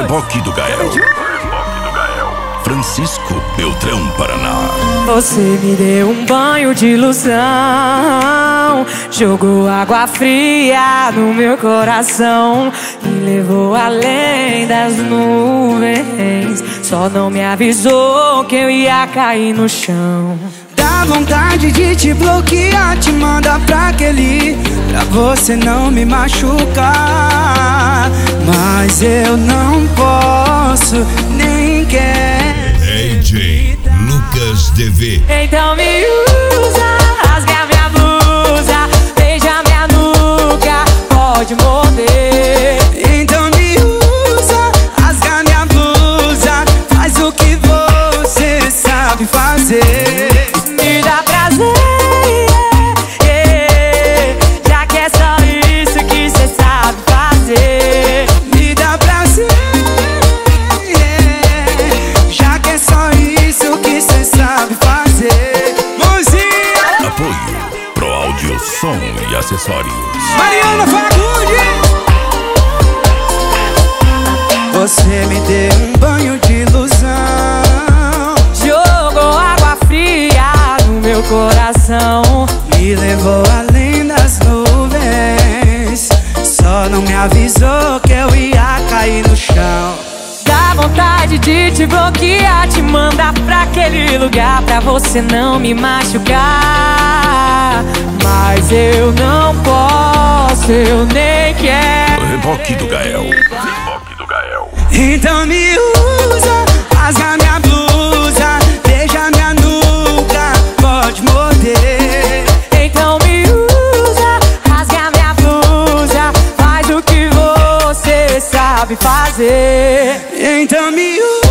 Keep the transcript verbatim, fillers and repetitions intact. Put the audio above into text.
Reboque do Gael. Francisco Beltrão, Paraná. Você me deu um banho de ilusão, jogou água fria no meu coração, me levou além das nuvens, só não me avisou que eu ia cair no chão. Dá vontade de te bloquear, te mandar pra aquele, pra você não me machucar, mas eu não posso, nem quero. D J Lucas D V. Então me usa, rasga minha blusa, beija minha nuca, pode morder. Então me usa, rasga minha blusa, faz o que você sabe fazer. Me dá prazer, yeah, yeah, já que é só isso que cê sabe fazer. Me dá prazer, yeah, já que é só isso que cê sabe fazer. Mãozinha! Apoio Pro Áudio, Som e Acessórios. Mariana Fagundes! Você me deu um banho de ilusão, Jogou água fria no meu coração, me levou além das nuvens, só não me avisou que eu ia cair no chão. dá vontade de te bloquear, te mandar pra aquele lugar, pra você não me machucar, mas eu não posso, eu nem quero. Reboque do Gael. Reboque do Gael. Então me usa, rasga minha blusa, beija minha nuca, pode morder. Então me usa, rasga minha blusa, faz o que você sabe fazer. Então me usa.